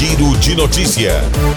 Giro de Notícia.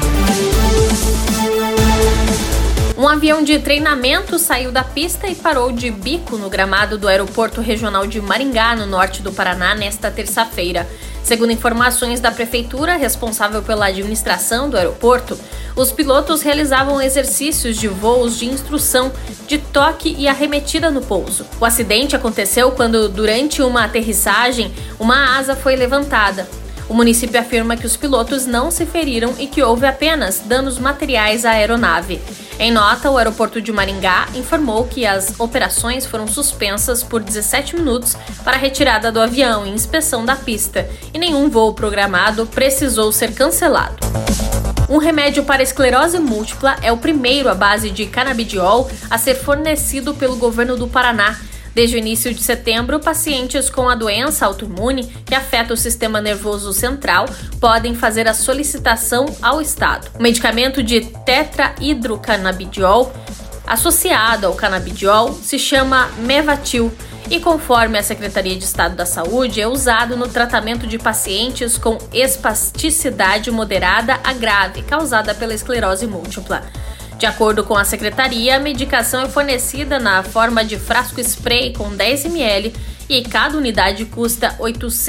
Um avião de treinamento saiu da pista e parou de bico no gramado do Aeroporto Regional de Maringá, no norte do Paraná, nesta terça-feira. Segundo informações da prefeitura responsável pela administração do aeroporto, os pilotos realizavam exercícios de voos de instrução, de toque e arremetida no pouso. O acidente aconteceu quando, durante uma aterrissagem, uma asa foi levantada. O município afirma que os pilotos não se feriram e que houve apenas danos materiais à aeronave. Em nota, o aeroporto de Maringá informou que as operações foram suspensas por 17 minutos para a retirada do avião e inspeção da pista, e nenhum voo programado precisou ser cancelado. Um remédio para esclerose múltipla é o primeiro à base de canabidiol a ser fornecido pelo governo do Paraná. Desde o início de setembro, pacientes com a doença autoimune que afeta o sistema nervoso central podem fazer a solicitação ao Estado. O medicamento de tetrahidrocanabidiol, associado ao canabidiol, se chama Mevatil e, conforme a Secretaria de Estado da Saúde, é usado no tratamento de pacientes com espasticidade moderada a grave, causada pela esclerose múltipla. De acordo com a secretaria, a medicação é fornecida na forma de frasco spray com 10 ml e cada unidade custa R$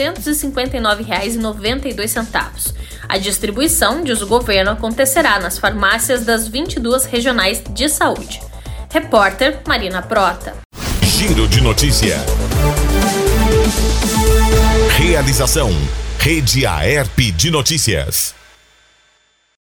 859,92. A distribuição, diz o governo, acontecerá nas farmácias das 22 regionais de saúde. Repórter Marina Prota. Giro de Notícia. Realização: Rede Aerp de Notícias.